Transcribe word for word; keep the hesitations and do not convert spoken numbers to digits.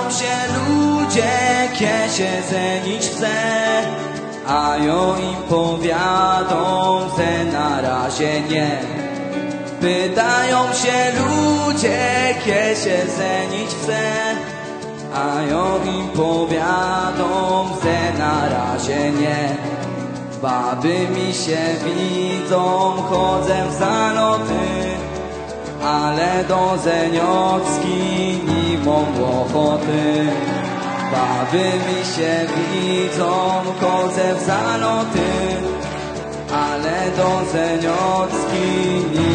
się ludzie, kie się zenić chce, a ja im powiadom, że na razie nie. Pytają się ludzie, kie się zenić chce, a ja im powiadom, że na razie nie. Baby mi się widzą, chodzę w zaloty, ale do zeniocki nie mam ochoty. Baby mi się widzą, chodzę w zaloty, ale do zeniocki nie